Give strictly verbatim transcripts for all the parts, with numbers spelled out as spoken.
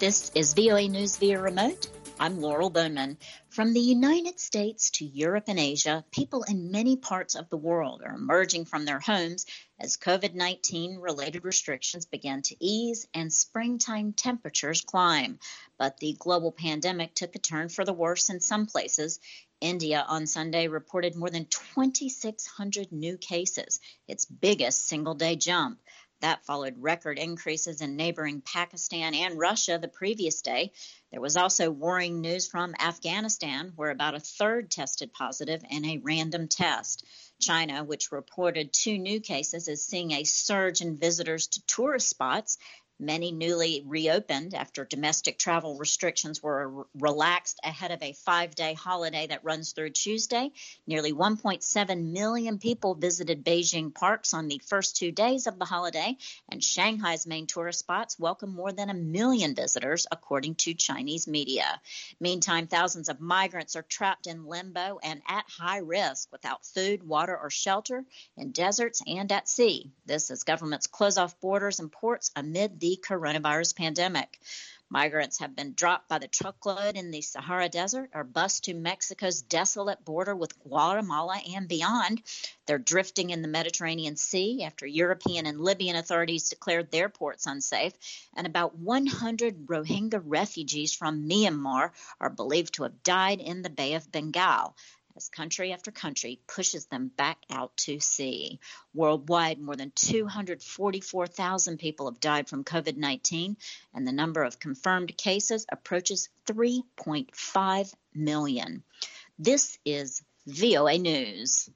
This is V O A News via remote. I'm Laurel Bowman. From the United States to Europe and Asia, people in many parts of the world are emerging from their homes as COVID nineteen related restrictions begin to ease and springtime temperatures climb. But the global pandemic took a turn for the worse in some places. India on Sunday reported more than twenty-six hundred new cases, its biggest single-day jump. That followed record increases in neighboring Pakistan and Russia the previous day. There was also worrying news from Afghanistan, where about a third tested positive in a random test. China, which reported two new cases, is seeing a surge in visitors to tourist spots. Many newly reopened after domestic travel restrictions were relaxed ahead of a five-day holiday that runs through Tuesday. Nearly one point seven million people visited Beijing parks on the first two days of the holiday, and Shanghai's main tourist spots welcomed more than a million visitors, according to Chinese media. Meantime, thousands of migrants are trapped in limbo and at high risk without food, water, or shelter in deserts and at sea. This as governments close off borders and ports amid the coronavirus pandemic. Migrants have been dropped by the truckload in the Sahara Desert or bused to Mexico's desolate border with Guatemala and beyond. They're drifting in the Mediterranean Sea after European and Libyan authorities declared their ports unsafe. And about one hundred Rohingya refugees from Myanmar are believed to have died in the Bay of Bengal, as country after country pushes them back out to sea. Worldwide, more than two hundred forty-four thousand people have died from COVID nineteen, and the number of confirmed cases approaches three point five million. This is V O A News.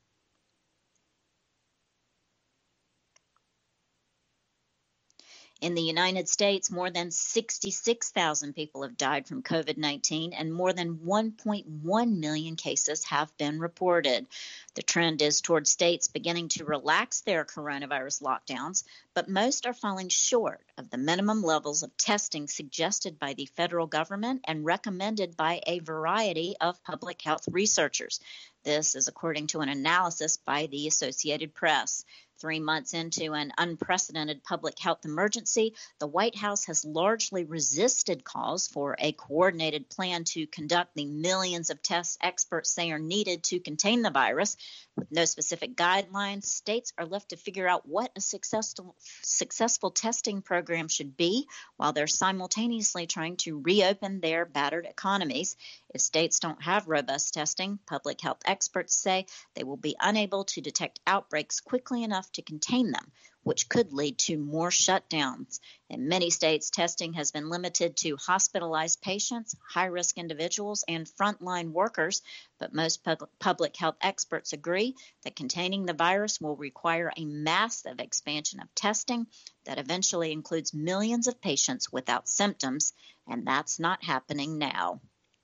In the United States, more than sixty-six thousand people have died from COVID nineteen, and more than one point one million cases have been reported. The trend is toward states beginning to relax their coronavirus lockdowns, but most are falling short of the minimum levels of testing suggested by the federal government and recommended by a variety of public health researchers. This is according to an analysis by the Associated Press. Three months into an unprecedented public health emergency, the White House has largely resisted calls for a coordinated plan to conduct the millions of tests experts say are needed to contain the virus. With no specific guidelines, states are left to figure out what a successful, successful testing program should be while they're simultaneously trying to reopen their battered economies. If states don't have robust testing, public health experts say they will be unable to detect outbreaks quickly enough to contain them, which could lead to more shutdowns. In many states, testing has been limited to hospitalized patients, high-risk individuals, and frontline workers, but most pub- public health experts agree that containing the virus will require a massive expansion of testing that eventually includes millions of patients without symptoms, and that's not happening now.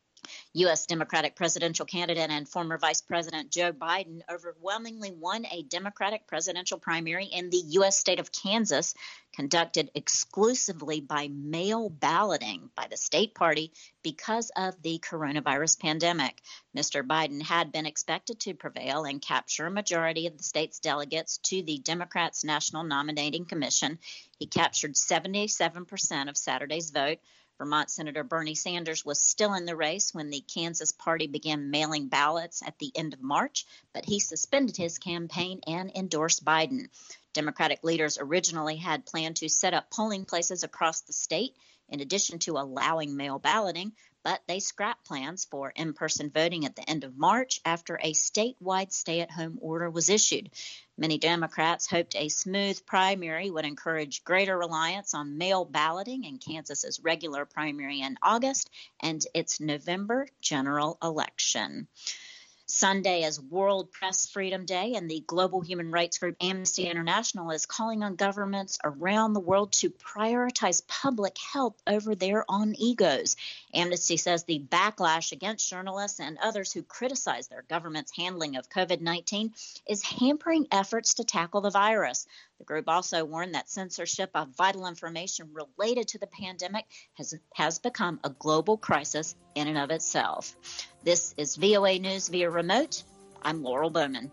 U S Democratic presidential candidate and former Vice President Joe Biden overwhelmingly won a Democratic presidential primary in the U S state of Kansas, conducted exclusively by mail balloting by the state party because of the coronavirus pandemic. Mister Biden had been expected to prevail and capture a majority of the state's delegates to the Democrats' National Nominating Commission. He captured seventy-seven percent of Saturday's vote. Vermont Senator Bernie Sanders was still in the race when the Kansas party began mailing ballots at the end of March, but he suspended his campaign and endorsed Biden. Democratic leaders originally had planned to set up polling places across the state in addition to allowing mail balloting, but they scrapped plans for in-person voting at the end of March after a statewide stay-at-home order was issued. Many Democrats hoped a smooth primary would encourage greater reliance on mail balloting in Kansas's regular primary in August and its November general election. Sunday is World Press Freedom Day, and the global human rights group Amnesty International is calling on governments around the world to prioritize public health over their own egos. Amnesty says the backlash against journalists and others who criticize their government's handling of COVID nineteen is hampering efforts to tackle the virus. The group also warned that censorship of vital information related to the pandemic has, has become a global crisis in and of itself. This is V O A News via remote. I'm Laurel Bowman.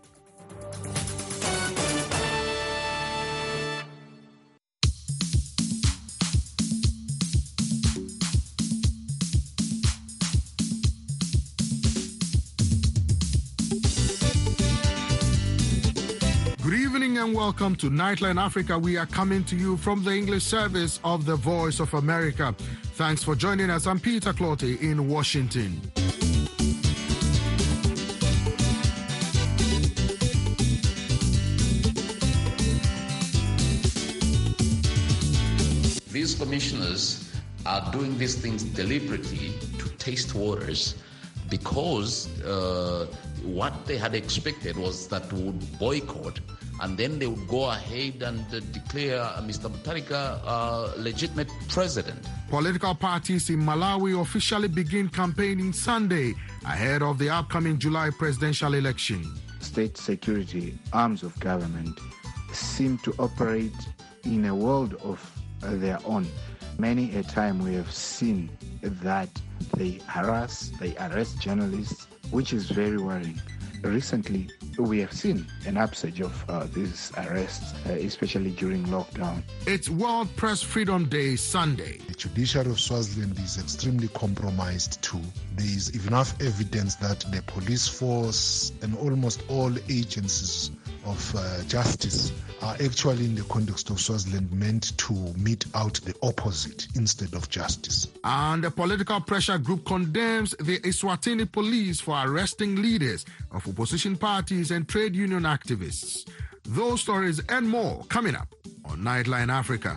and welcome to Nightline Africa. We are coming to you from the English service of the Voice of America. Thanks for joining us. I'm Peter Clottey in Washington. These commissioners are doing these things deliberately to taste waters, because uh, what they had expected was that we would boycott, and then they would go ahead and uh, declare Mister Mutharika uh, legitimate president. Political parties in Malawi officially begin campaigning Sunday ahead of the upcoming July presidential election. State security arms of government seem to operate in a world of uh, their own. Many a time we have seen that they harass, they arrest journalists, which is very worrying. Recently, we have seen an upsurge of uh, these arrests, uh, especially during lockdown. It's World Press Freedom Day Sunday. The judiciary of Swaziland is extremely compromised too. There is enough evidence that the police force and almost all agencies of uh, justice are actually, in the context of Swaziland, meant to mete out the opposite instead of justice. And the political pressure group condemns the Eswatini police for arresting leaders of opposition parties and trade union activists. Those stories and more coming up on Nightline Africa.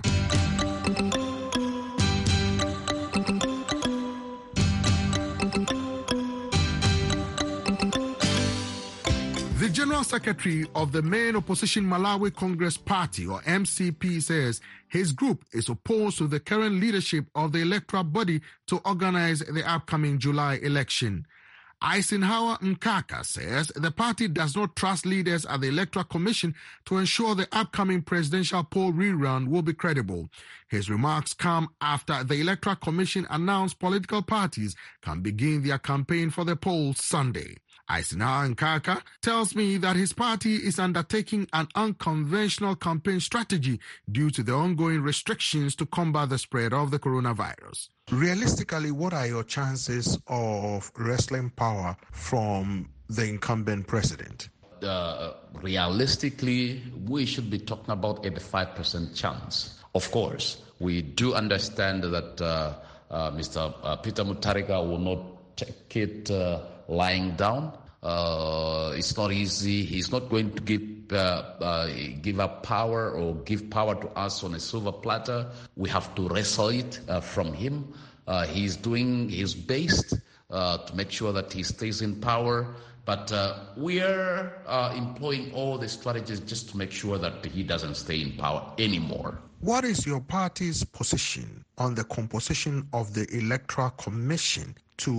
The General Secretary of the main opposition Malawi Congress Party, or M C P, says his group is opposed to the current leadership of the electoral body to organize the upcoming July election. Eisenhower Nkaka says the party does not trust leaders at the Electoral Commission to ensure the upcoming presidential poll rerun will be credible. His remarks come after the Electoral Commission announced political parties can begin their campaign for the polls Sunday. Eisenhower Nkaka tells me that his party is undertaking an unconventional campaign strategy due to the ongoing restrictions to combat the spread of the coronavirus. Realistically, what are your chances of wresting power from the incumbent president? Uh, realistically, we should be talking about eighty-five percent chance. Of course, we do understand that uh, uh, Mister Uh, Peter Mutharika will not take it uh, lying down. Uh, it's not easy. He's not going to give uh, uh, give up power or give power to us on a silver platter. We have to wrestle it uh, from him. Uh, he's doing his best uh, to make sure that he stays in power. But uh, we are uh, employing all the strategies just to make sure that he doesn't stay in power anymore. What is your party's position on the composition of the Electoral Commission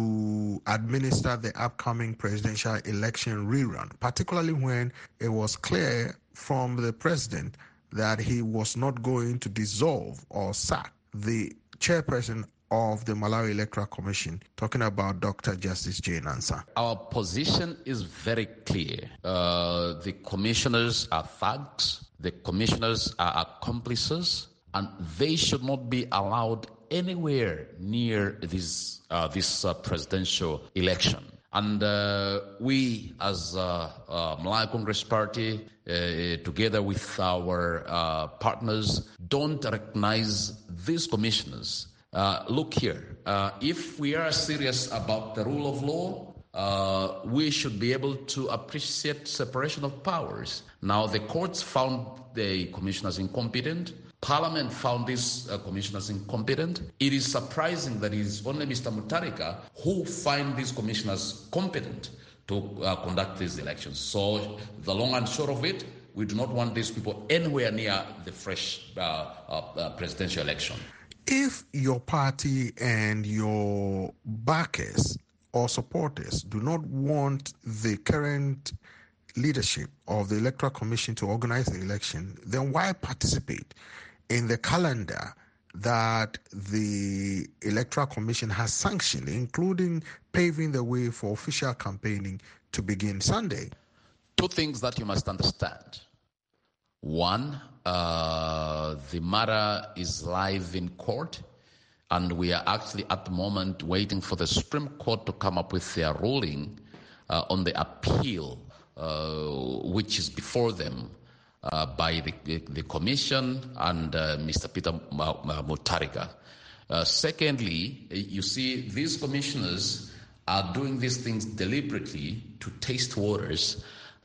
to administer the upcoming presidential election rerun, particularly when it was clear from the president that he was not going to dissolve or sack the chairperson of the Malawi Electoral Commission, talking about Doctor Justice Jane Ansah? Our position is very clear. Uh, the commissioners are thugs. The commissioners are accomplices, and they should not be allowed anywhere near this uh, this uh, presidential election. And uh, we, as uh, uh, Malawi Congress Party, uh, together with our uh, partners, don't recognize these commissioners. Uh, look here, uh, if we are serious about the rule of law, uh, we should be able to appreciate separation of powers. Now, the courts found the commissioners incompetent. Parliament found these uh, commissioners incompetent. It is surprising that it is only Mister Mutharika who find these commissioners competent to uh, conduct these elections. So the long and short of it, we do not want these people anywhere near the fresh uh, uh, uh, presidential election. If your party and your backers or supporters do not want the current leadership of the Electoral Commission to organize the election, then why participate in the calendar that the Electoral Commission has sanctioned, including paving the way for official campaigning to begin Sunday? Two things that you must understand. One, uh, the matter is live in court, and we are actually at the moment waiting for the Supreme Court to come up with their ruling uh, on the appeal, uh, which is before them. uh, by the, the Commission and uh, Mister Peter Mutharika. Uh, secondly, you see, these commissioners are doing these things deliberately to taste waters,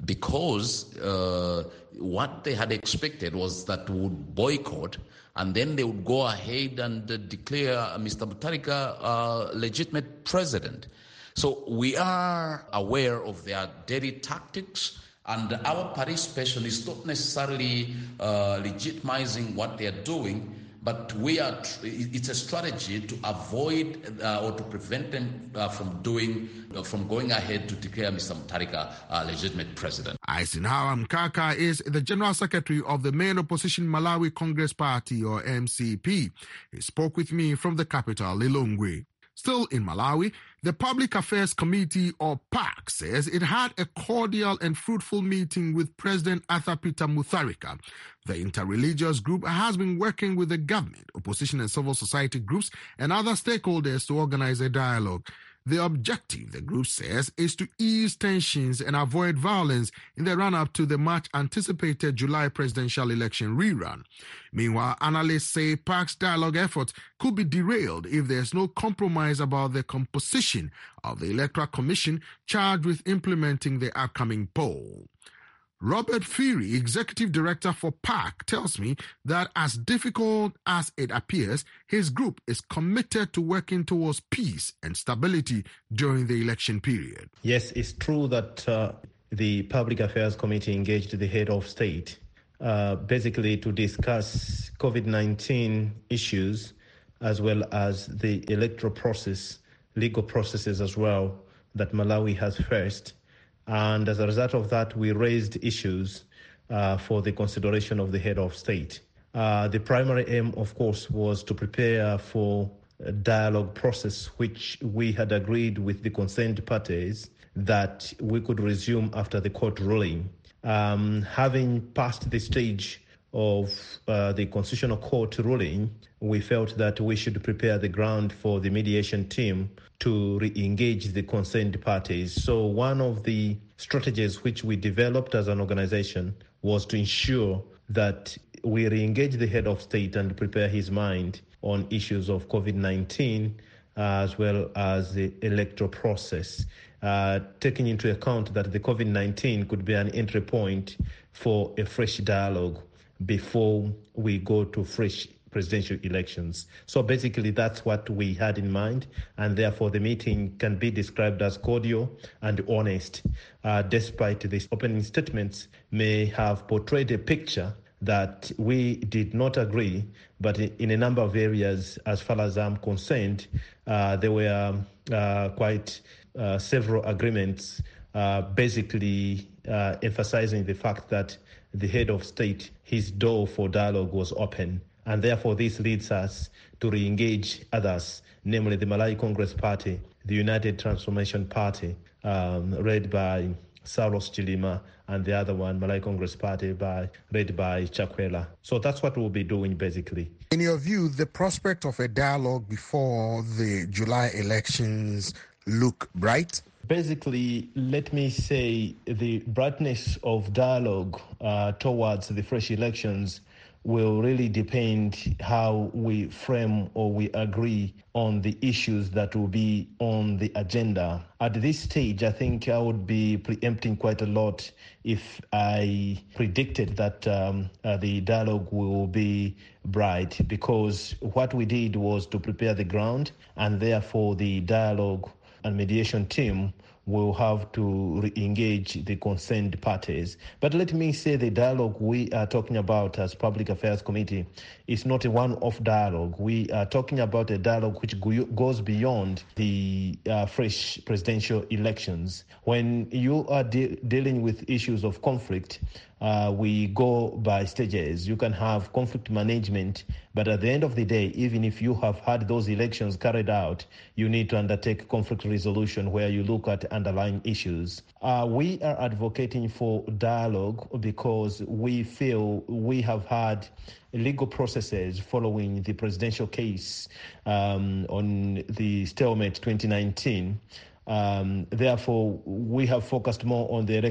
because uh, what they had expected was that we would boycott, and then they would go ahead and uh, declare Mister Mutharika uh, legitimate president. So we are aware of their dirty tactics, and our participation is not necessarily uh, legitimizing what they are doing, but we are. It's a strategy to avoid uh, or to prevent them uh, from doing, uh, from going ahead to declare Mister Mutharika uh, legitimate president. Eisenhower Mkaka is the General Secretary of the main opposition Malawi Congress Party, or M C P. He spoke with me from the capital, Lilongwe. Still in Malawi, the Public Affairs Committee, or PAC, says it had a cordial and fruitful meeting with President Arthur Peter Mutharika. The interreligious group has been working with the government, opposition and civil society groups, and other stakeholders to organize a dialogue. The objective, the group says, is to ease tensions and avoid violence in the run-up to the much-anticipated July presidential election rerun. Meanwhile, analysts say PAC's dialogue efforts could be derailed if there's no compromise about the composition of the Electoral Commission charged with implementing the upcoming poll. Robert Fury, Executive Director for PAC, tells me that as difficult as it appears, his group is committed to working towards peace and stability during the election period. Yes, it's true that uh, the Public Affairs Committee engaged the head of state uh, basically to discuss COVID nineteen issues as well as the electoral process, legal processes as well that Malawi has faced. And as a result of that, we raised issues uh, for the consideration of the head of state. Uh, the primary aim, of course, was to prepare for a dialogue process, which we had agreed with the concerned parties that we could resume after the court ruling. Um, having passed the stage of uh, the Constitutional Court ruling, we felt that we should prepare the ground for the mediation team to re-engage the concerned parties. So one of the strategies which we developed as an organization was to ensure that we re-engage the head of state and prepare his mind on issues of COVID nineteen uh, as well as the electoral process, uh, taking into account that the COVID nineteen could be an entry point for a fresh dialogue before we go to fresh presidential elections. So basically that's what we had in mind, and therefore the meeting can be described as cordial and honest, uh, despite these opening statements may have portrayed a picture that we did not agree, but in a number of areas, as far as I'm concerned, uh, there were uh, quite uh, several agreements, uh, basically uh, emphasizing the fact that the head of state, his door for dialogue was open. And therefore, this leads us to re-engage others, namely the Malawi Congress Party, the United Transformation Party, um, led by Saulos Chilima, and the other one, Malawi Congress Party, by led by Chakwera. So that's what we'll be doing, basically. In your view, the prospect of a dialogue before the July elections look bright? Basically, let me say the brightness of dialogue uh, towards the fresh elections will really depend how we frame or we agree on the issues that will be on the agenda. At this stage, I think I would be preempting quite a lot if I predicted that um, uh, the dialogue will be bright, because what we did was to prepare the ground, and therefore the dialogue and mediation team will have to re-engage the concerned parties. But let me say the dialogue we are talking about as Public Affairs Committee is not a one-off dialogue. We are talking about a dialogue which go- goes beyond the uh, fresh presidential elections. When you are de- dealing with issues of conflict, Uh, we go by stages. You can have conflict management, but at the end of the day, even if you have had those elections carried out, you need to undertake conflict resolution where you look at underlying issues. Uh, we are advocating for dialogue because we feel we have had legal processes following the presidential case um, on the stalemate twenty nineteen. Um, therefore, we have focused more on the electoral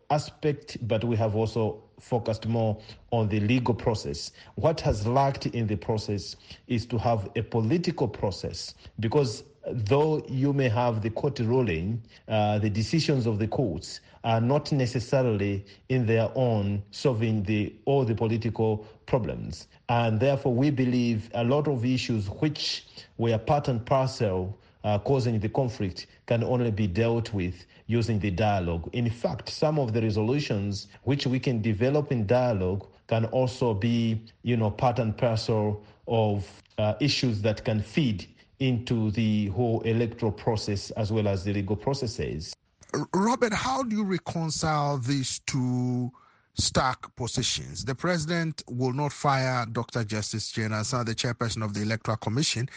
aspect, but we have also focused more on the legal process. What has lacked in the process is to have a political process, because though you may have the court ruling, uh, the decisions of the courts are not necessarily in their own solving the all the political problems. And therefore, we believe a lot of issues which were part and parcel uh, causing the conflict can only be dealt with using the dialogue. In fact, some of the resolutions which we can develop in dialogue can also be, you know, part and parcel of uh, issues that can feed into the whole electoral process as well as the legal processes. Robert, how do you reconcile these two stark positions? The president will not fire Doctor Justice Jane Ansah, the chairperson of the Electoral Commission,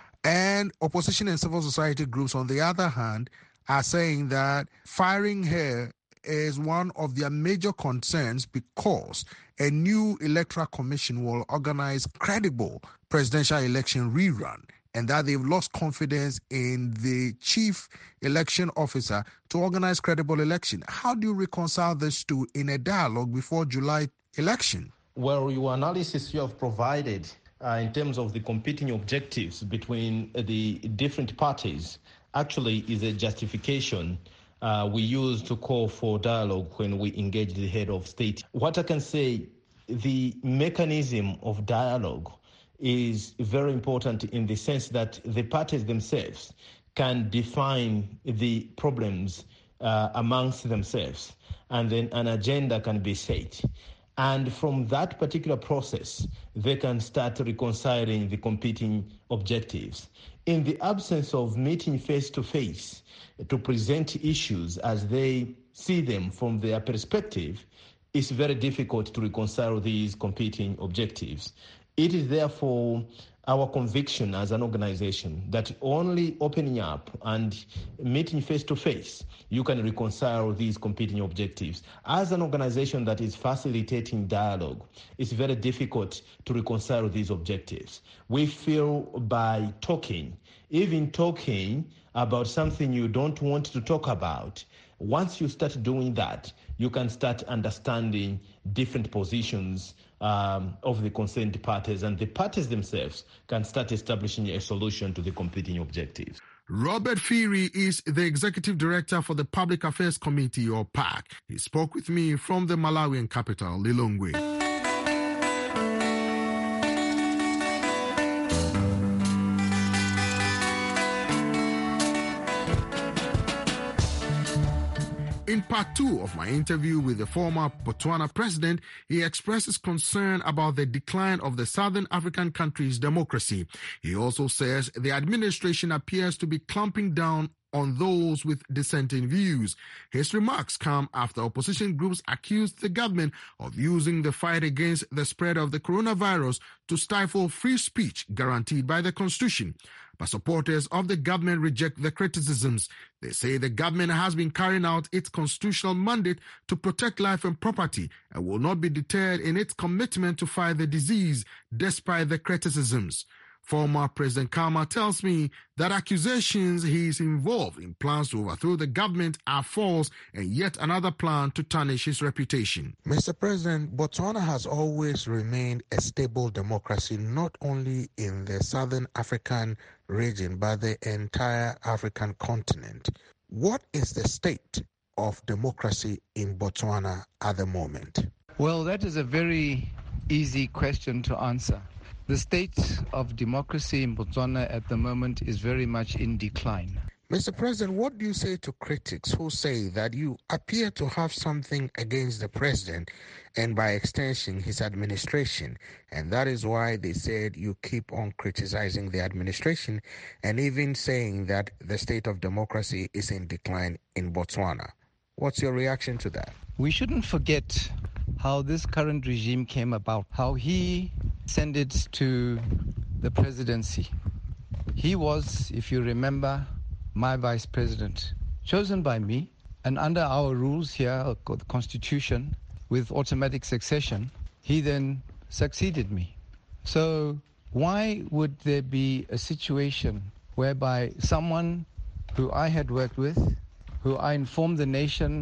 and opposition and civil society groups, on the other hand, are saying that firing her is one of their major concerns because a new Electoral Commission will organize credible presidential election rerun, and that they've lost confidence in the chief election officer to organize credible election. How do you reconcile this two in a dialogue before July election? Well, your analysis you have provided uh, in terms of the competing objectives between the different parties actually is a justification uh, we use to call for dialogue when we engage the head of state. What I can say, the mechanism of dialogue is very important in the sense that the parties themselves can define the problems uh, amongst themselves, and then an agenda can be set. And from that particular process, they can start reconciling the competing objectives. In the absence of meeting face-to-face to present issues as they see them from their perspective, it's very difficult to reconcile these competing objectives. It is therefore our conviction as an organization that only opening up and meeting face-to-face, you can reconcile these competing objectives. As an organization that is facilitating dialogue, it's very difficult to reconcile these objectives. We feel by talking, even talking about something you don't want to talk about, once you start doing that, you can start understanding different positions um, of the concerned parties, and the parties themselves can start establishing a solution to the competing objectives. Robert Firi is the Executive Director for the Public Affairs Committee, or P A C. He spoke with me from the Malawian capital, Lilongwe. In part two of my interview with the former Botswana president, he expresses concern about the decline of the Southern African country's democracy. He also says the administration appears to be clamping down on those with dissenting views. His remarks come after opposition groups accused the government of using the fight against the spread of the coronavirus to stifle free speech guaranteed by the Constitution. But supporters of the government reject the criticisms. They say the government has been carrying out its constitutional mandate to protect life and property and will not be deterred in its commitment to fight the disease despite the criticisms. Former President Khama tells me that accusations he is involved in plans to overthrow the government are false and yet another plan to tarnish his reputation. Mister President, Botswana has always remained a stable democracy, not only in the Southern African region, but the entire African continent. What is the state of democracy in Botswana at the moment? Well, that is a very easy question to answer. The state of democracy in Botswana at the moment is very much in decline. Mister President, what do you say to critics who say that you appear to have something against the president and by extension his administration, and that is why they said you keep on criticizing the administration and even saying that the state of democracy is in decline in Botswana? What's your reaction to that? We shouldn't forget how this current regime came about, how he ascended to the presidency. He was, if you remember, my vice president, chosen by me, and under our rules here, the Constitution, with automatic succession, he then succeeded me. So why would there be a situation whereby someone who I had worked with, who I informed the nation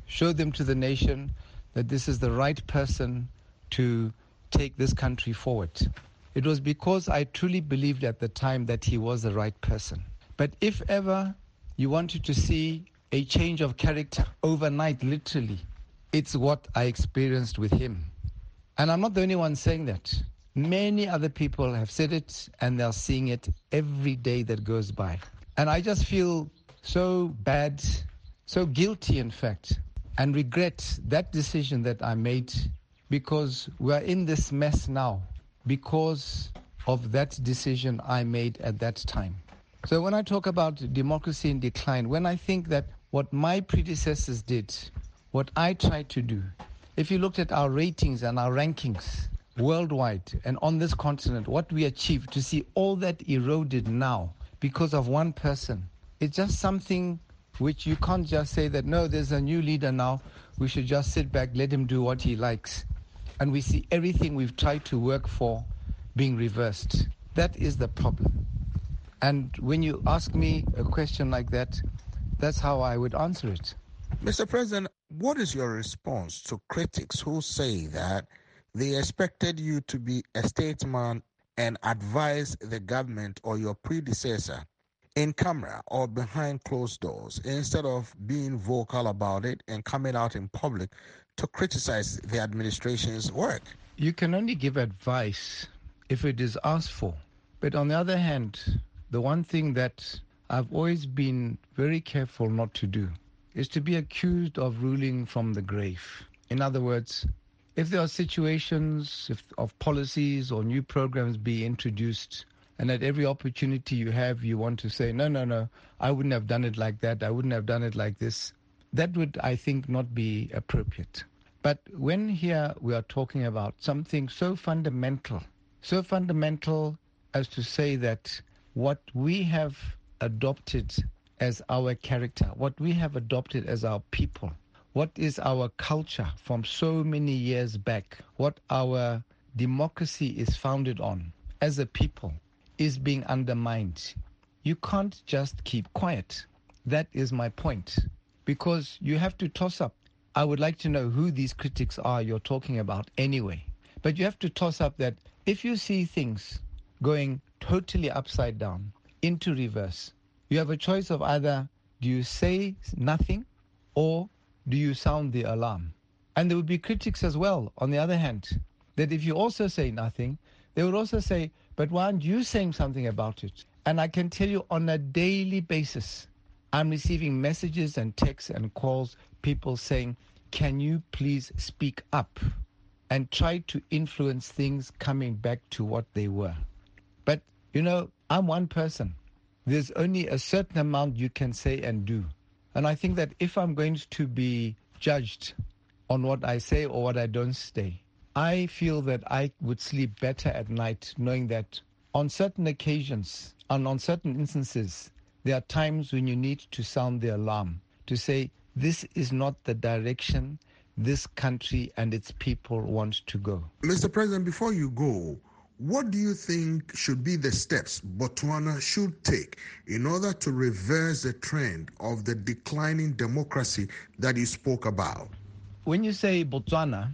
showed them to the nation that this is the right person to take this country forward. It was because I truly believed at the time that he was the right person. But if ever you wanted to see a change of character overnight, literally, it's what I experienced with him. And I'm not the only one saying that. Many other people have said it, and they're seeing it every day that goes by. And I just feel so bad, so guilty, in fact, and regret that decision that I made, because we're in this mess now because of that decision I made at that time. So when I talk about democracy in decline, when I think that what my predecessors did, what I tried to do, if you looked at our ratings and our rankings worldwide and on this continent, what we achieved, to see all that eroded now because of one person, it's just something which you can't just say that, no, there's a new leader now, we should just sit back, let him do what he likes. And we see everything we've tried to work for being reversed. That is the problem. And when you ask me a question like that, that's how I would answer it. Mister President, what is your response to critics who say that they expected you to be a statesman and advise the government or your predecessor in camera or behind closed doors, instead of being vocal about it and coming out in public to criticize the administration's work? You can only give advice if it is asked for. But on the other hand, the one thing that I've always been very careful not to do is to be accused of ruling from the grave. In other words, if there are situations if, of policies or new programs being introduced, and at every opportunity you have, you want to say, no, no, no, I wouldn't have done it like that, I wouldn't have done it like this, that would, I think, not be appropriate. But when here we are talking about something so fundamental, so fundamental as to say that what we have adopted as our character, what we have adopted as our people, what is our culture from so many years back, what our democracy is founded on as a people, is being undermined. You can't just keep quiet. That is my point. Because you have to toss up. I would like to know who these critics are you're talking about anyway. But you have to toss up that if you see things going totally upside down, into reverse, you have a choice of either do you say nothing or do you sound the alarm? And there would be critics as well, on the other hand, that if you also say nothing, they would also say, but why aren't you saying something about it? And I can tell you on a daily basis, I'm receiving messages and texts and calls, people saying, can you please speak up and try to influence things coming back to what they were? But, you know, I'm one person. There's only a certain amount you can say and do. And I think that if I'm going to be judged on what I say or what I don't say, I feel that I would sleep better at night knowing that on certain occasions and on certain instances, there are times when you need to sound the alarm, to say, this is not the direction this country and its people want to go. Mister President, before you go, what do you think should be the steps Botswana should take in order to reverse the trend of the declining democracy that you spoke about? When you say Botswana,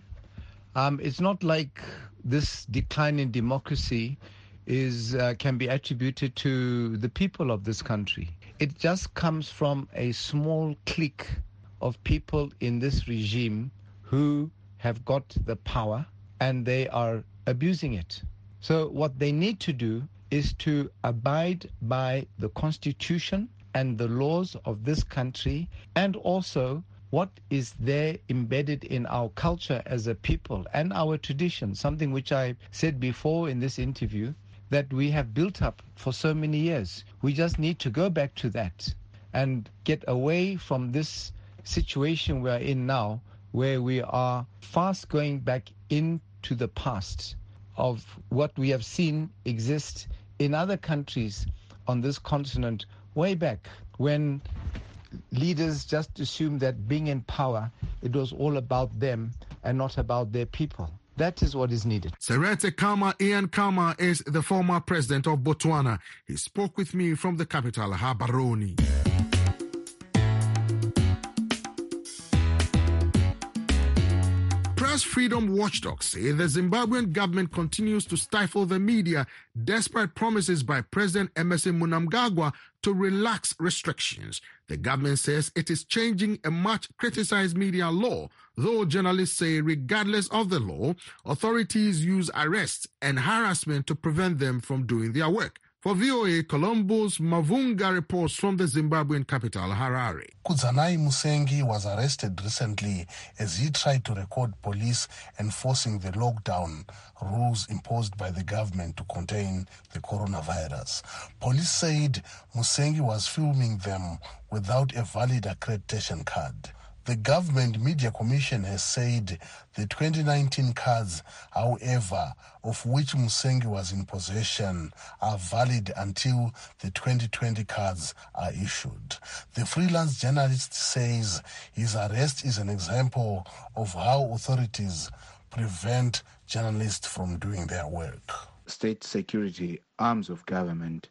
um, it's not like this decline in democracy is uh, can be attributed to the people of this country. It just comes from a small clique of people in this regime who have got the power and they are abusing it. So what they need to do is to abide by the Constitution and the laws of this country, and also what is there embedded in our culture as a people and our tradition, something which I said before in this interview, that we have built up for so many years. We just need to go back to that and get away from this situation we're in now, where we are fast going back into the past of what we have seen exist in other countries on this continent way back, when leaders just assumed that being in power, it was all about them and not about their people. That is what is needed. Seretse Khama Ian Khama is the former president of Botswana. He spoke with me from the capital, Gaborone. Press freedom watchdogs say the Zimbabwean government continues to stifle the media despite promises by President Emmerson Mnangagwa to relax restrictions. The government says it is changing a much criticized media law, though journalists say regardless of the law, authorities use arrests and harassment to prevent them from doing their work. For V O A, Colombo's Mavunga reports from the Zimbabwean capital, Harare. Kudzanai Musengi was arrested recently as he tried to record police enforcing the lockdown rules imposed by the government to contain the coronavirus. Police said Musengi was filming them without a valid accreditation card. The Government Media Commission has said the twenty nineteen cards, however, of which Musengi was in possession, are valid until the twenty twenty cards are issued. The freelance journalist says his arrest is an example of how authorities prevent journalists from doing their work. State security arms of government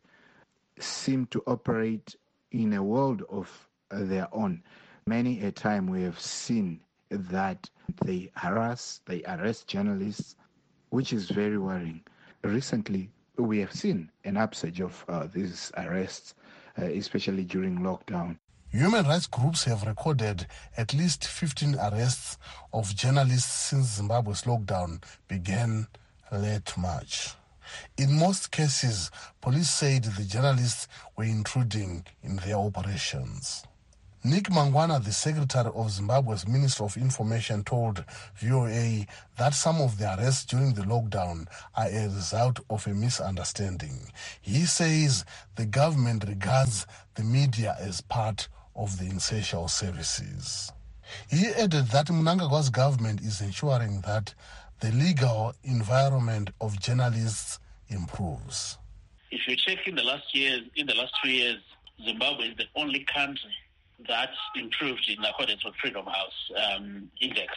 seem to operate in a world of their own. Many a time we have seen that they harass, they arrest journalists, which is very worrying. Recently, we have seen an upsurge of uh, these arrests, uh, especially during lockdown. Human rights groups have recorded at least fifteen arrests of journalists since Zimbabwe's lockdown began late March. In most cases, police said the journalists were intruding in their operations. Nick Mangwana, the secretary of Zimbabwe's Ministry of Information, told V O A that some of the arrests during the lockdown are a result of a misunderstanding. He says the government regards the media as part of the essential services. He added that Mnangagwa's government is ensuring that the legal environment of journalists improves. If you check in the last years, in the last three years, Zimbabwe is the only country that improved in accordance with Freedom House um, Index.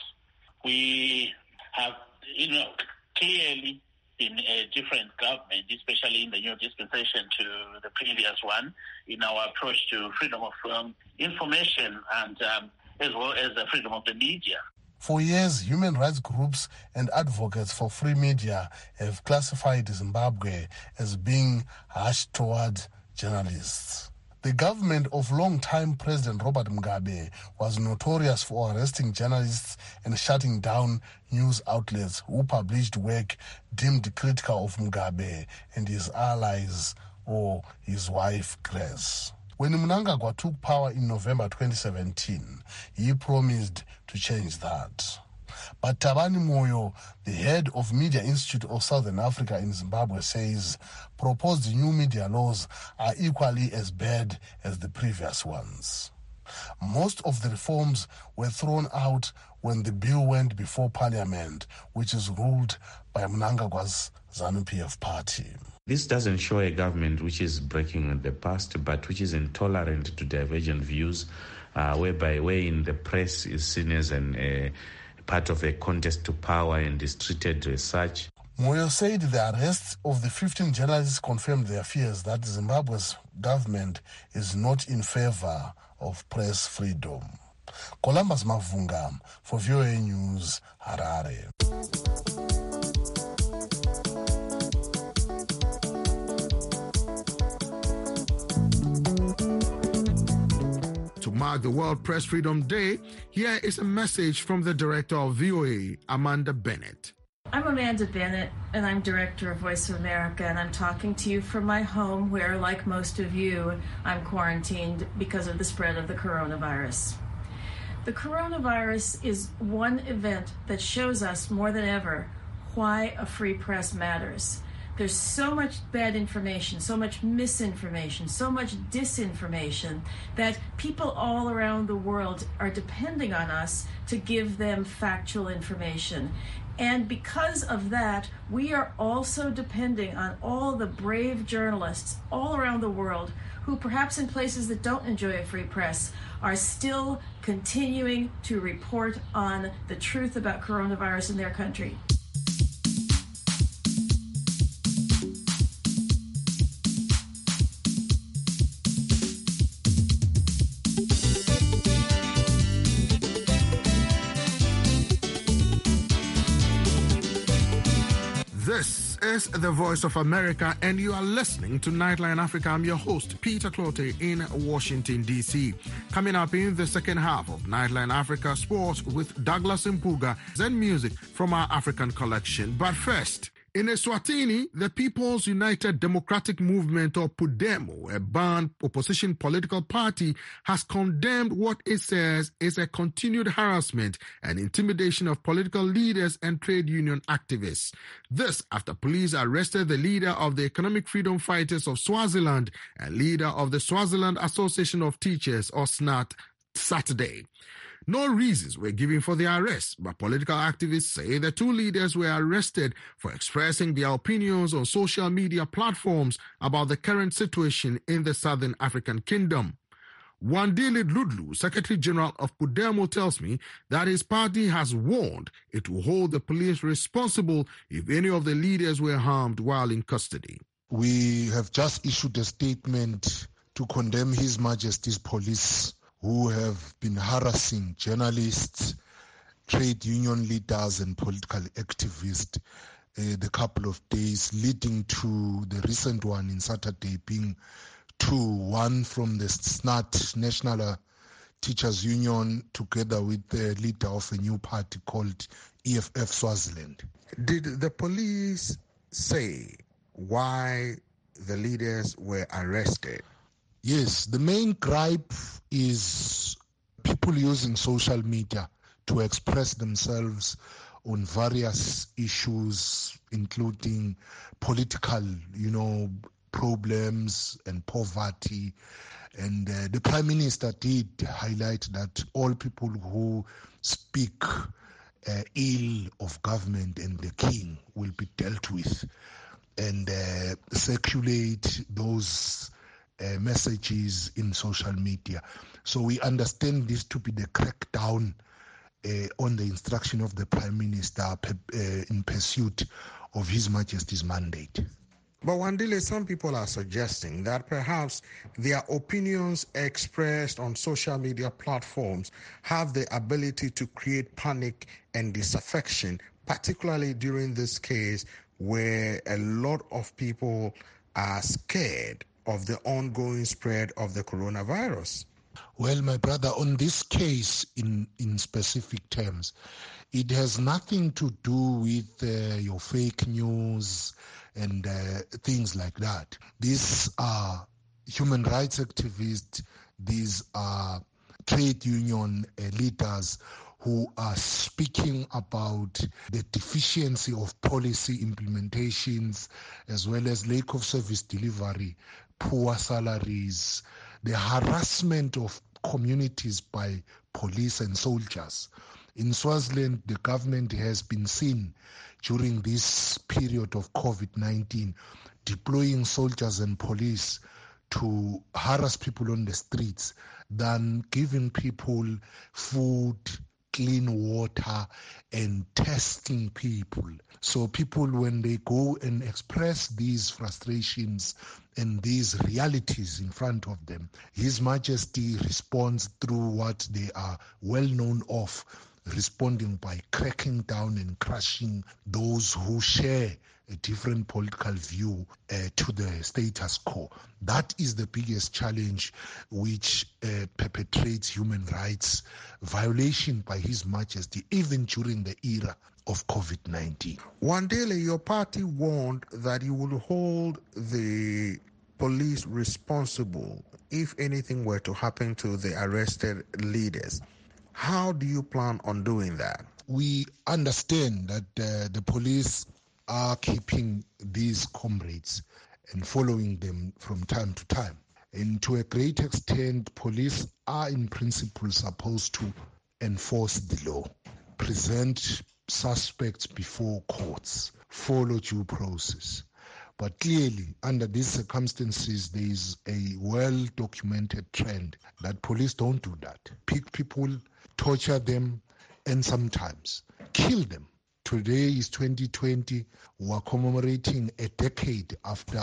We have, you know, clearly been a different government, especially in the new dispensation to the previous one, in our approach to freedom of um, information and um, as well as the freedom of the media. For years, human rights groups and advocates for free media have classified Zimbabwe as being harsh toward journalists. The government of long-time President Robert Mugabe was notorious for arresting journalists and shutting down news outlets who published work deemed critical of Mugabe and his allies or his wife, Grace. When Mnangagwa took power in November twenty seventeen, he promised to change that. But Tabani Moyo, the head of Media Institute of Southern Africa in Zimbabwe, says proposed new media laws are equally as bad as the previous ones. Most of the reforms were thrown out when the bill went before Parliament, which is ruled by Mnangagwa's ZANU-P F party. This doesn't show a government which is breaking the past, but which is intolerant to divergent views, uh, whereby wherein the press is seen as an uh, part of a contest to power and is treated as such. Moyo said the arrests of the fifteen journalists confirmed their fears that Zimbabwe's government is not in favor of press freedom. Columbus Mavunga for V O A News, Harare. To mark the World Press Freedom Day, here is a message from the director of V O A, Amanda Bennett. I'm Amanda Bennett, and I'm director of Voice of America, and I'm talking to you from my home where, like most of you, I'm quarantined because of the spread of the coronavirus. The coronavirus is one event that shows us more than ever why a free press matters. There's so much bad information, so much misinformation, so much disinformation that people all around the world are depending on us to give them factual information. And because of that, we are also depending on all the brave journalists all around the world who, perhaps in places that don't enjoy a free press, are still continuing to report on the truth about coronavirus in their country. is the Voice of America, and you are listening to Nightline Africa. I'm your host, Peter Clote, in Washington, D C. Coming up in the second half of Nightline Africa Sports with Douglas Mpuga and music from our African collection. But first, in Eswatini, the People's United Democratic Movement, or PUDEMO, a banned opposition political party, has condemned what it says is a continued harassment and intimidation of political leaders and trade union activists. This after police arrested the leader of the Economic Freedom Fighters of Swaziland and leader of the Swaziland Association of Teachers, or S N A T, Saturday. No reasons were given for the arrest, but political activists say the two leaders were arrested for expressing their opinions on social media platforms about the current situation in the Southern African Kingdom. Wandile Ludlu, Secretary General of PUDEMO, tells me that his party has warned it will hold the police responsible if any of the leaders were harmed while in custody. We have just issued a statement to condemn His Majesty's police, who have been harassing journalists, trade union leaders and political activists uh, the couple of days leading to the recent one in Saturday being two, one from the S N A T, National Teachers Union, together with the leader of a new party called E F F Swaziland. Did the police say why the leaders were arrested? Yes, the main gripe is people using social media to express themselves on various issues, including political, you know, problems and poverty. And uh, the Prime Minister did highlight that all people who speak uh, ill of government and the king will be dealt with, and uh, circulate those Uh, messages in social media. So we understand this to be the crackdown uh, on the instruction of the Prime Minister uh, in pursuit of His Majesty's mandate. But Wandile, some people are suggesting that perhaps their opinions expressed on social media platforms have the ability to create panic and disaffection, particularly during this case where a lot of people are scared of the ongoing spread of the coronavirus. Well, my brother, on this case in, in specific terms, it has nothing to do with uh, your fake news and uh, things like that. These are human rights activists, these are trade union uh, leaders who are speaking about the deficiency of policy implementations as well as lack of service delivery, poor salaries, the harassment of communities by police and soldiers. In Swaziland, the government has been seen during this period of COVID nineteen deploying soldiers and police to harass people on the streets than giving people food, clean water, and testing people. So people, when they go and express these frustrations and these realities in front of them, His Majesty responds through what they are well known of, responding by cracking down and crushing those who share a different political view uh, to the status quo. That is the biggest challenge which uh, perpetrates human rights violation by His Majesty, even during the era of COVID nineteen. Wandile, your party warned that you will hold the police responsible if anything were to happen to the arrested leaders. How do you plan on doing that? We understand that uh, the police are keeping these comrades and following them from time to time. And to a great extent, police are in principle supposed to enforce the law, present suspects before courts, follow due process. But clearly, under these circumstances, there is a well-documented trend that police don't do that. Pick people, torture them, and sometimes kill them. Today is twenty twenty. We are commemorating a decade after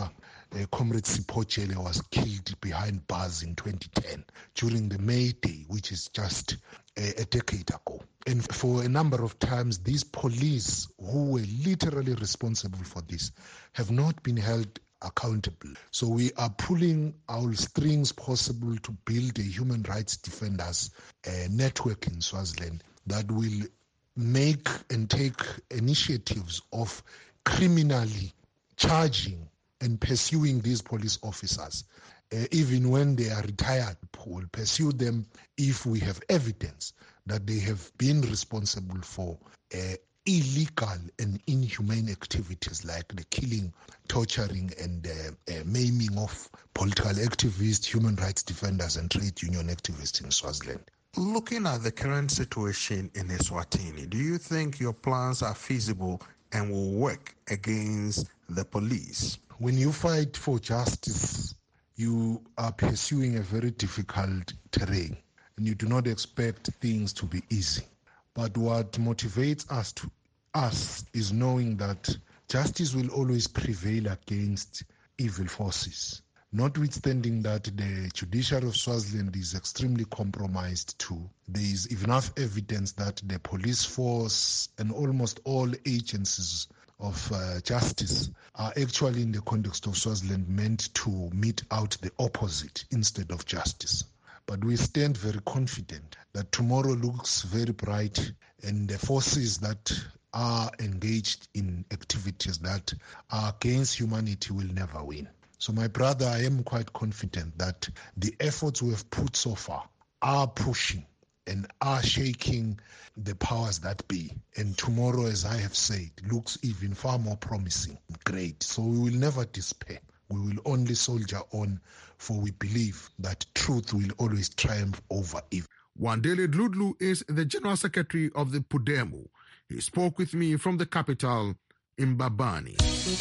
uh, Comrade Sipho Tshele was killed behind bars in twenty ten during the May Day, which is just a, a decade ago. And for a number of times, these police who were literally responsible for this have not been held accountable. So we are pulling our strings possible to build a human rights defenders uh, network in Swaziland that will make and take initiatives of criminally charging and pursuing these police officers. Uh, even when they are retired, we'll pursue them if we have evidence that they have been responsible for uh, illegal and inhumane activities like the killing, torturing, and uh, uh, maiming of political activists, human rights defenders, and trade union activists in Swaziland. Looking at the current situation in Eswatini, do you think your plans are feasible and will work against the police? When you fight for justice, you are pursuing a very difficult terrain, and you do not expect things to be easy. But what motivates us to us is knowing that justice will always prevail against evil forces. Notwithstanding that the judiciary of Swaziland is extremely compromised too, there is enough evidence that the police force and almost all agencies of uh, justice are actually, in the context of Swaziland, meant to mete out the opposite instead of justice. But we stand very confident that tomorrow looks very bright, and the forces that are engaged in activities that are against humanity will never win. So my brother, I am quite confident that the efforts we have put so far are pushing and are shaking the powers that be. And tomorrow, as I have said, looks even far more promising. Great. So we will never despair. We will only soldier on, for we believe that truth will always triumph over evil. Wandile Dludlu is the General Secretary of the Pudemo. He spoke with me from the capital, Mbabane.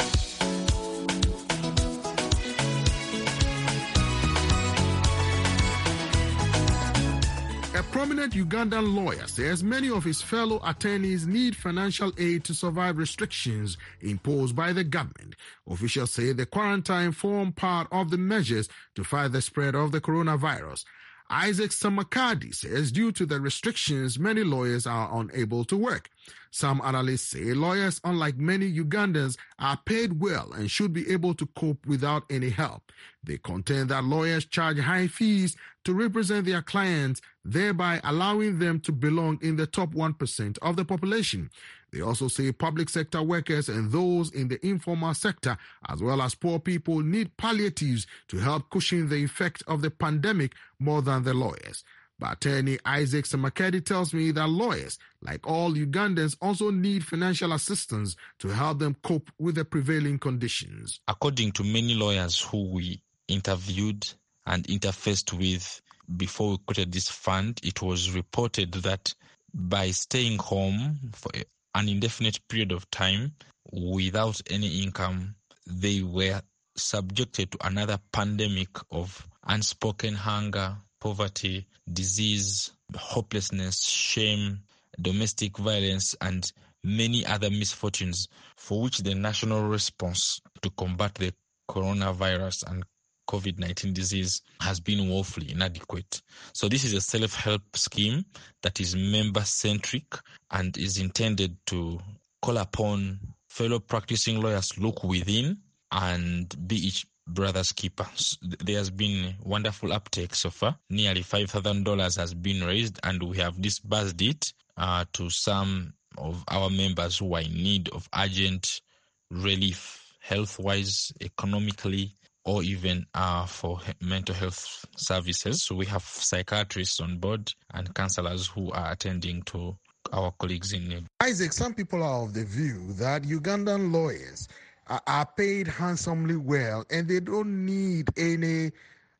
A prominent Ugandan lawyer says many of his fellow attorneys need financial aid to survive restrictions imposed by the government. Officials say the quarantine formed part of the measures to fight the spread of the coronavirus. Isaac Samakadi says due to the restrictions, many lawyers are unable to work. Some analysts say lawyers, unlike many Ugandans, are paid well and should be able to cope without any help. They contend that lawyers charge high fees to represent their clients, thereby allowing them to belong in the top one percent of the population. They also say public sector workers and those in the informal sector, as well as poor people, need palliatives to help cushion the effect of the pandemic more than the lawyers. But attorney Isaac Samakedi tells me that lawyers, like all Ugandans, also need financial assistance to help them cope with the prevailing conditions. According to many lawyers who we interviewed and interfaced with before we created this fund, it was reported that by staying home for an indefinite period of time without any income, they were subjected to another pandemic of unspoken hunger, poverty, disease, hopelessness, shame, domestic violence, and many other misfortunes for which the national response to combat the coronavirus and COVID nineteen disease has been woefully inadequate. So this is a self-help scheme that is member-centric and is intended to call upon fellow practicing lawyers to look within and be each brother's keeper. There has been wonderful uptake so far. Nearly five thousand dollars has been raised, and we have disbursed it uh, to some of our members who are in need of urgent relief, health-wise, economically, or even uh, for mental health services. So we have psychiatrists on board and counselors who are attending to our colleagues in need. Isaac, some people are of the view that Ugandan lawyers are, are paid handsomely well and they don't need any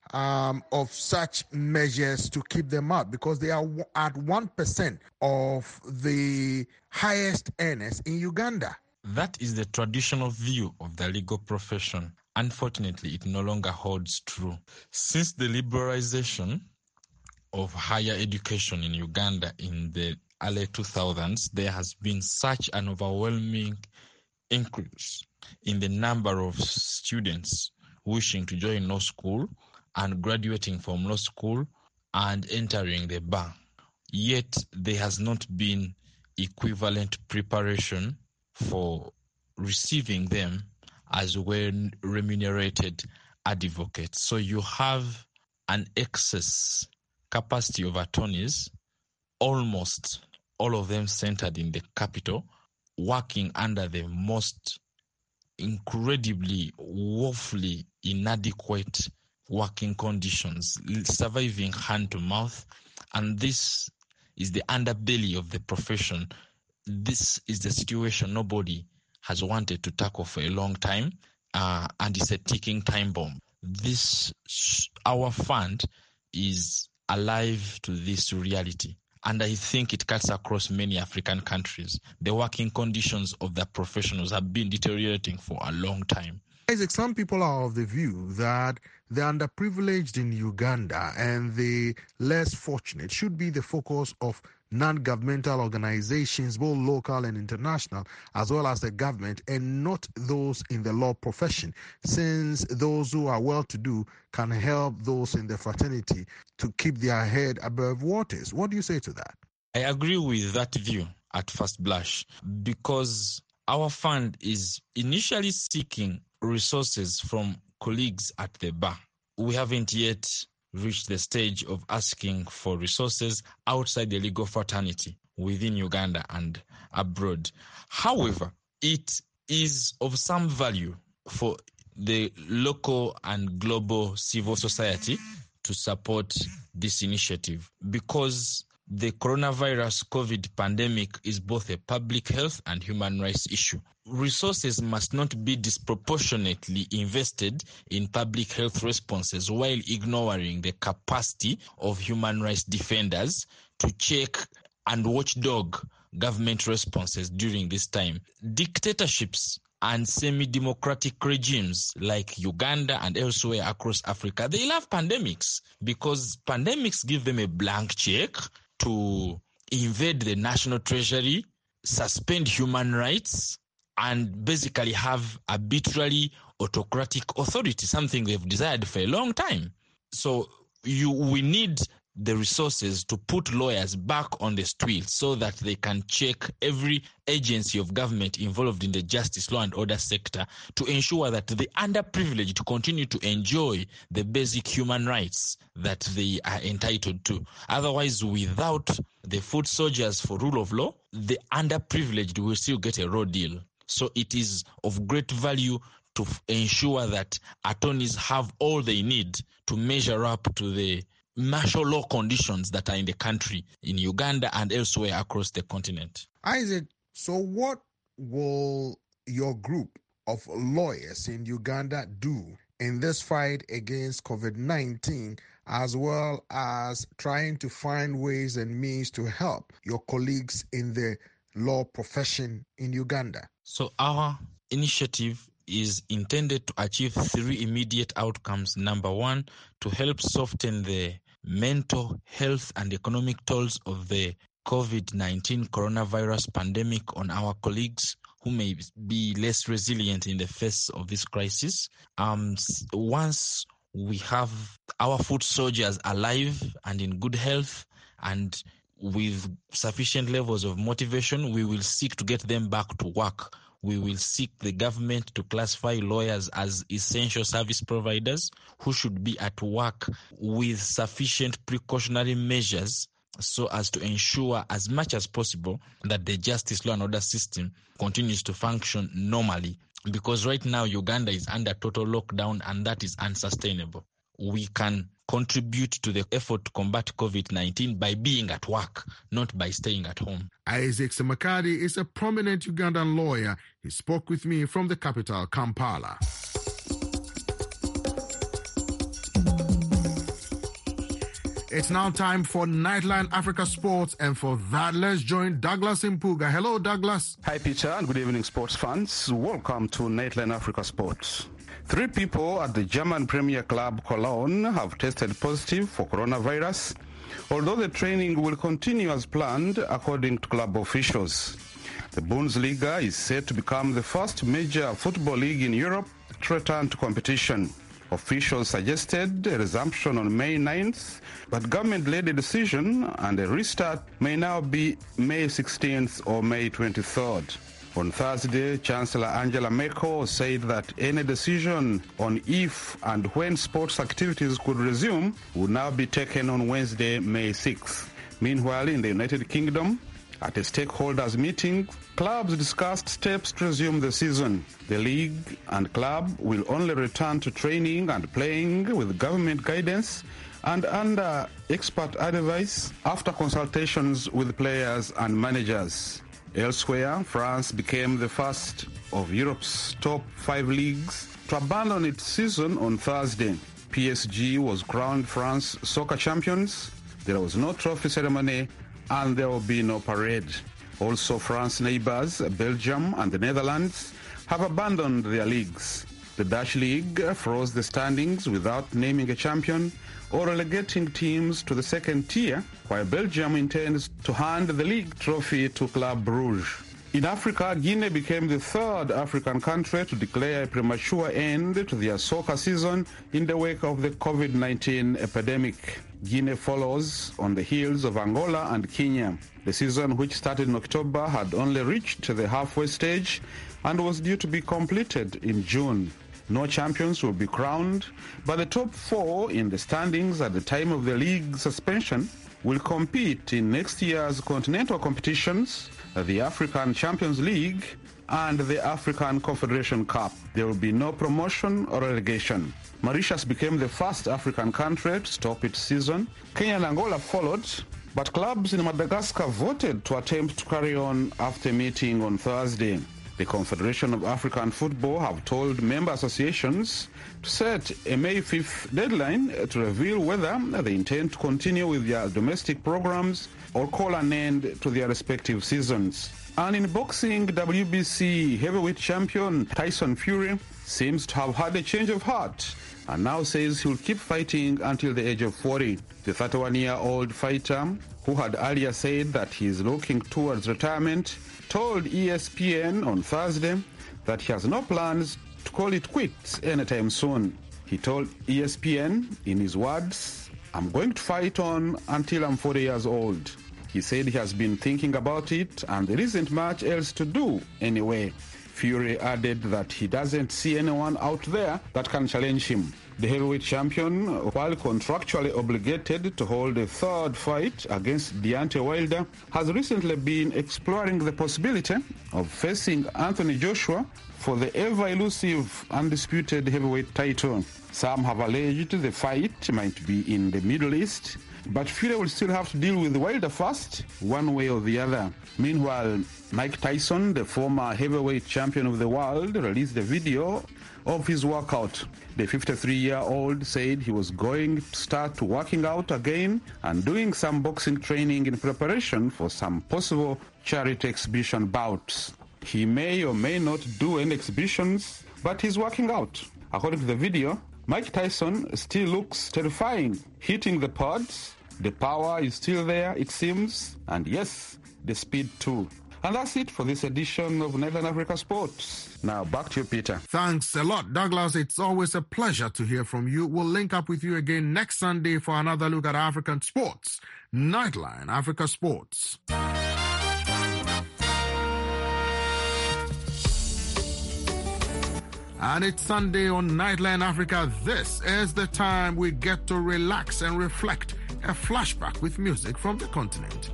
um, of such measures to keep them up because they are at one percent of the highest earners in Uganda. That is the traditional view of the legal profession. Unfortunately, it no longer holds true. Since the liberalization of higher education in Uganda in the early two thousands, there has been such an overwhelming increase in the number of students wishing to join law school and graduating from law school and entering the bar. Yet there has not been equivalent preparation for receiving them as well remunerated advocates. So you have an excess capacity of attorneys, almost all of them centered in the capital, working under the most incredibly, woefully inadequate working conditions, surviving hand to mouth. And this is the underbelly of the profession. This is the situation nobody has wanted to tackle for a long time, uh, and it's a ticking time bomb. This, our fund is alive to this reality. And I think it cuts across many African countries. The working conditions of the professionals have been deteriorating for a long time. Isaac, some people are of the view that the underprivileged in Uganda and the less fortunate should be the focus of non-governmental organizations, both local and international, as well as the government, and not those in the law profession, since those who are well-to-do can help those in the fraternity to keep their head above waters. What do you say to that? I agree with that view at first blush, because our fund is initially seeking resources from colleagues at the bar. We haven't yet reached the stage of asking for resources outside the legal fraternity within Uganda and abroad. However, it is of some value for the local and global civil society to support this initiative, because the coronavirus COVID pandemic is both a public health and human rights issue. Resources must not be disproportionately invested in public health responses while ignoring the capacity of human rights defenders to check and watchdog government responses during this time. Dictatorships and semi-democratic regimes like Uganda and elsewhere across Africa, they love pandemics because pandemics give them a blank check to invade the national treasury, suspend human rights, and basically have arbitrary autocratic authority, something they've desired for a long time. So you, we need the resources to put lawyers back on the street so that they can check every agency of government involved in the justice, law and order sector to ensure that the underprivileged continue to enjoy the basic human rights that they are entitled to. Otherwise, without the foot soldiers for rule of law, the underprivileged will still get a raw deal. So it is of great value to ensure that attorneys have all they need to measure up to the martial law conditions that are in the country, in Uganda and elsewhere across the continent. Isaac, so what will your group of lawyers in Uganda do in this fight against COVID nineteen, as well as trying to find ways and means to help your colleagues in the law profession in Uganda? So our initiative is intended to achieve three immediate outcomes. Number one, to help soften the mental health and economic tolls of the COVID nineteen coronavirus pandemic on our colleagues who may be less resilient in the face of this crisis. Um, once we have our foot soldiers alive and in good health and with sufficient levels of motivation, we will seek to get them back to work. We will seek the government to classify lawyers as essential service providers who should be at work with sufficient precautionary measures so as to ensure as much as possible that the justice, law and order system continues to function normally. Because right now Uganda is under total lockdown and that is unsustainable. We can contribute to the effort to combat COVID nineteen by being at work, not by staying at home. Isaac Semakadi is a prominent Ugandan lawyer. He spoke with me from the capital, Kampala. It's now time for Nightline Africa Sports, and for that, let's join Douglas Impuga. Hello, Douglas. Hi, Peter, and good evening, sports fans. Welcome to Nightline Africa Sports. Three people at the German Premier Club Cologne have tested positive for coronavirus, although the training will continue as planned, according to club officials. The Bundesliga is set to become the first major football league in Europe to return to competition. Officials suggested a resumption on May ninth, but government led a decision and a restart may now be May sixteenth or May twenty-third. On Thursday, Chancellor Angela Merkel said that any decision on if and when sports activities could resume would now be taken on Wednesday, May sixth. Meanwhile, in the United Kingdom, at a stakeholders meeting, clubs discussed steps to resume the season. The league and club will only return to training and playing with government guidance and under expert advice after consultations with players and managers. Elsewhere, France became the first of Europe's top five leagues to abandon its season on Thursday. P S G was crowned France soccer champions. There was no trophy ceremony and there will be no parade. Also, France's neighbors, Belgium and the Netherlands, have abandoned their leagues. The Dutch league froze the standings without naming a champion or relegating teams to the second tier, while Belgium intends to hand the league trophy to Club Brugge. In Africa, Guinea became the third African country to declare a premature end to their soccer season in the wake of the COVID nineteen epidemic. Guinea follows on the heels of Angola and Kenya. The season, which started in October, had only reached the halfway stage and was due to be completed in June. No champions will be crowned, but the top four in the standings at the time of the league suspension will compete in next year's continental competitions, the African Champions League and the African Confederation Cup. There will be no promotion or relegation. Mauritius became the first African country to stop its season. Kenya and Angola followed, but clubs in Madagascar voted to attempt to carry on after meeting on Thursday. The Confederation of African Football have told member associations to set a May fifth deadline to reveal whether they intend to continue with their domestic programs or call an end to their respective seasons. And in boxing, W B C heavyweight champion Tyson Fury seems to have had a change of heart and now says he'll keep fighting until the age of forty. The thirty-one-year-old fighter, who had earlier said that he is looking towards retirement, told E S P N on Thursday that he has no plans to call it quits anytime soon. He told E S P N, in his words, "I'm going to fight on until I'm forty years old." He said he has been thinking about it and there isn't much else to do anyway. Fury added that he doesn't see anyone out there that can challenge him. The heavyweight champion, while contractually obligated to hold a third fight against Deontay Wilder, has recently been exploring the possibility of facing Anthony Joshua for the ever-elusive undisputed heavyweight title. Some have alleged the fight might be in the Middle East, but Fury will still have to deal with Wilder first, one way or the other. Meanwhile, Mike Tyson, the former heavyweight champion of the world, released a video of his workout. The fifty-three-year-old said he was going to start working out again and doing some boxing training in preparation for some possible charity exhibition bouts. He may or may not do any exhibitions, but he's working out. According to the video, Mike Tyson still looks terrifying, hitting the pods. The power is still there, it seems, and yes, the speed too. And that's it for this edition of Nightline Africa Sports. Now, back to you, Peter. Thanks a lot, Douglas. It's always a pleasure to hear from you. We'll link up with you again next Sunday for another look at African sports. Nightline Africa Sports. And it's Sunday on Nightline Africa. This is the time we get to relax and reflect. A flashback with music from the continent.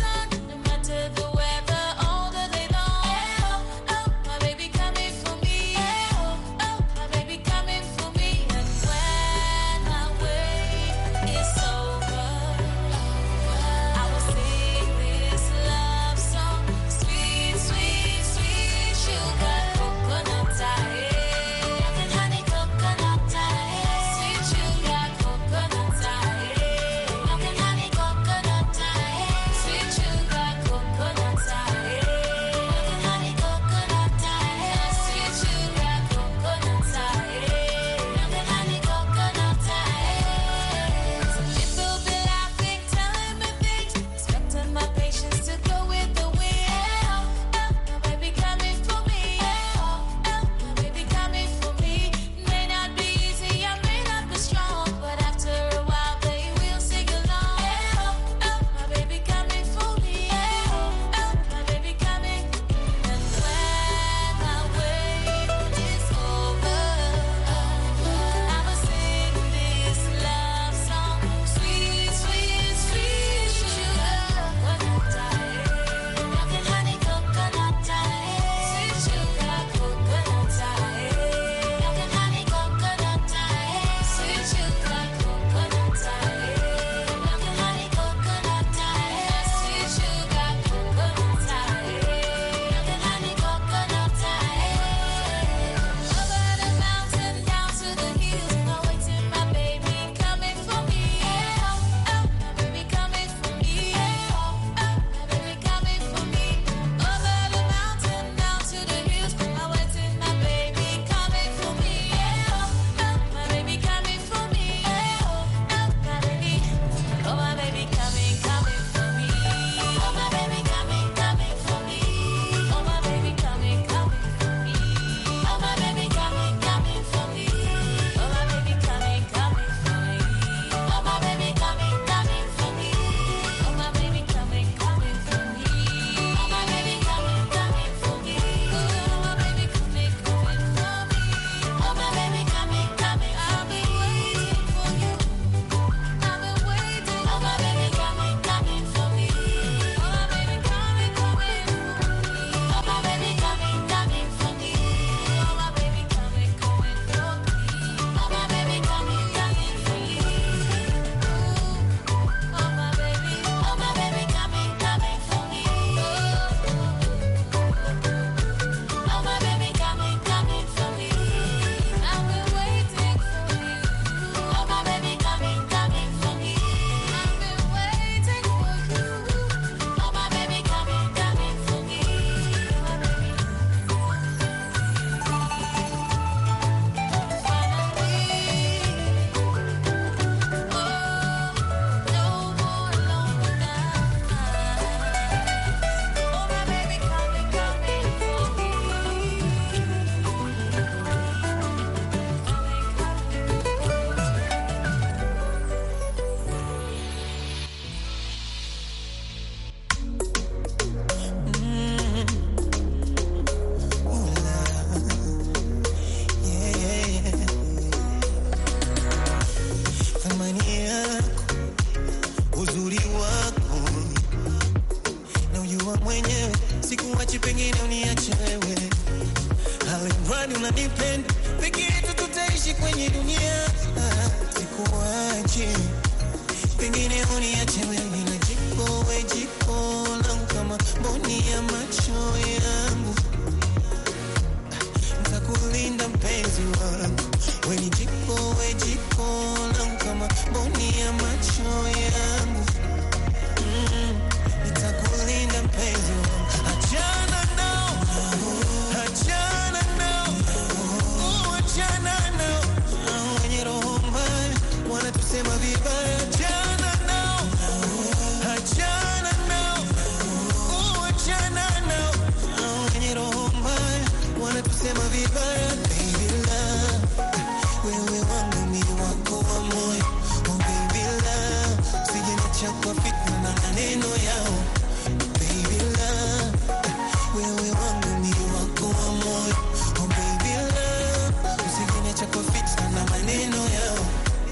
For me. mwenyewe, sikuachi pengine uniache wewe. Alimradi unanipenda, peke yetu tutaishi kwenye dunia. Sikuachi pengine uniache wewe, na jiko we jiko langu kama mboni ya macho yangu. Nitakulinda mpenzi wangu, we ni jiko we jiko langu kama mboni ya macho yangu. Mm, nitakulinda mpenzi wangu, achana nao, achana nao, uh, achana nao, uh, wenye roho mbaya wanatusema vibaya. Achana nao, achana nao, uh, achana nao, uh, wenye roho mbaya wanatusema vibaya. Baby love, wewe wangu mi wako wa moyo. Oh baby love, usijeniacha kwa fitna na maneno yao. Baby love, wewe wangu mi wako wa moyo. Oh baby love, usijeniacha kwa fitna na maneno yao.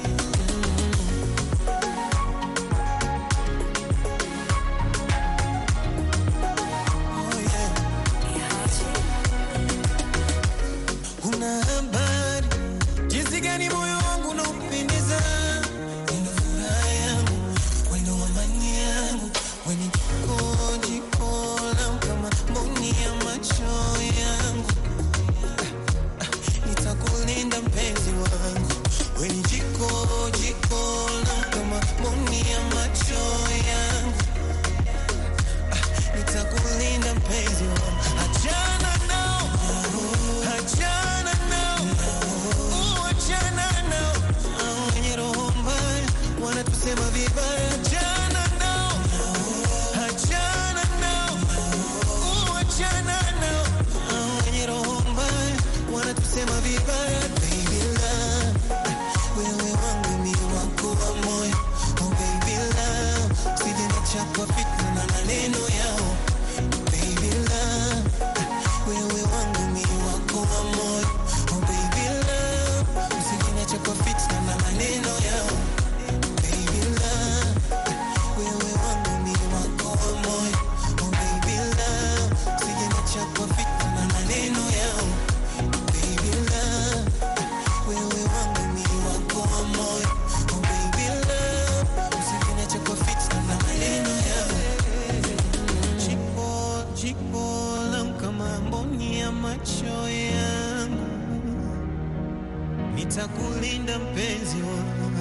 Una habari jinsi gani moyo wangu unaupendeza, wendo furaha yangu, wendo amani yangu, weni jiko jiko langu kama mboni ya macho yangu. Nitakulinda mpenzi wangu, weni jiko jiko langu kama mboni ya macho yangu. Nitakulinda mpenzi wangu, achana nao, achana nao, uh, achana nao, uh, wenye roho mbaya wanatusema vibaya. Achana nao, achana nao, uh, achana nao, uh, wenye roho mbaya wanatusema vibaya. Baby love, wewe wangu mi wako wa moyo. Oh baby love, usijeniacha kwa fitna na maneno yao. Baby love, wewe wangu mi wako wa moyo. Oh baby love, usijeniacha kwa fitna na maneno yao. Baby love, wewe wangu mi wako wa moyo. Oh baby love, usijeniacha kwa fitna na maneno yao. Baby love, wewe wangu mi wako wa moyo. Oh baby love, usijeniacha kwa fitna na maneno yao. Jiko jiko langu kama mboni ya macho yangu, nitakulinda mpenzi wangu.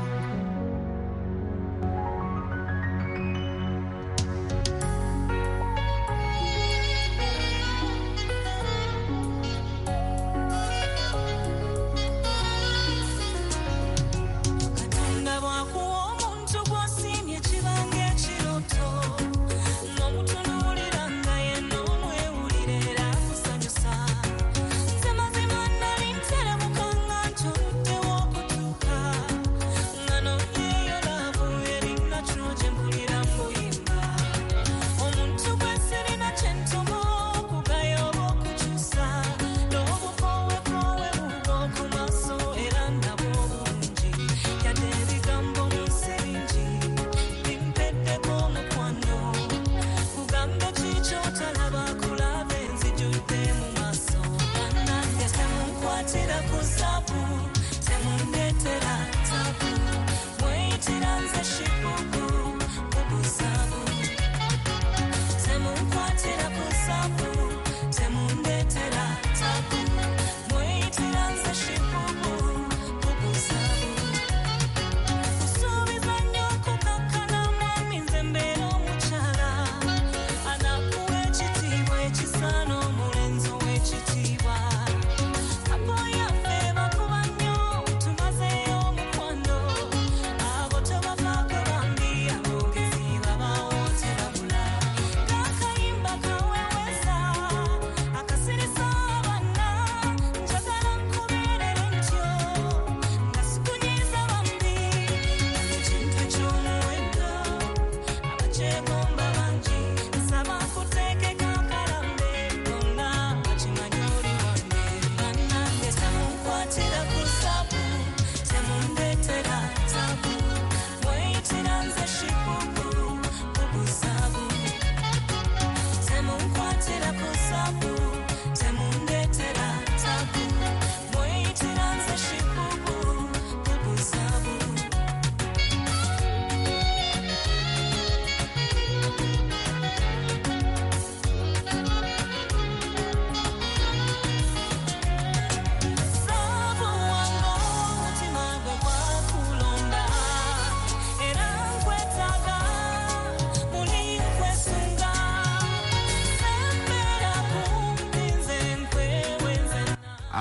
Katonda bwakuwa omuntu gw'osiimye kibanga ekiroto, n'omutunuulira nga yenna omwewulire era akusanyusa. Nze mazima nali ntelemuka nga ntunuddewo okutuuka.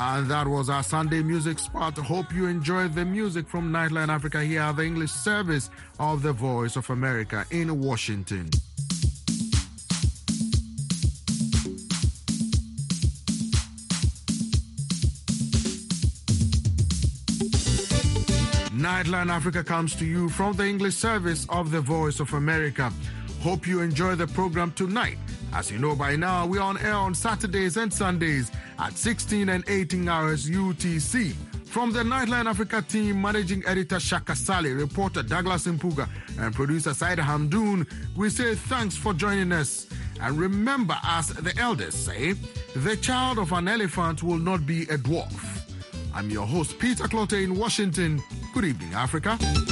And that was our Sunday music spot. Hope you enjoyed the music from Nightline Africa here at the English service of the Voice of America in Washington. Nightline Africa comes to you from the English service of the Voice of America. Hope you enjoy the program tonight. As you know by now, we're on air on Saturdays and Sundays at sixteen and eighteen hours U T C. From the Nightline Africa team, managing editor Shaka Sali, reporter Douglas Mpuga, and producer Saida Hamdoun, we say thanks for joining us. And remember, as the elders say, the child of an elephant will not be a dwarf. I'm your host, Peter Clotte in Washington. Good evening, Africa.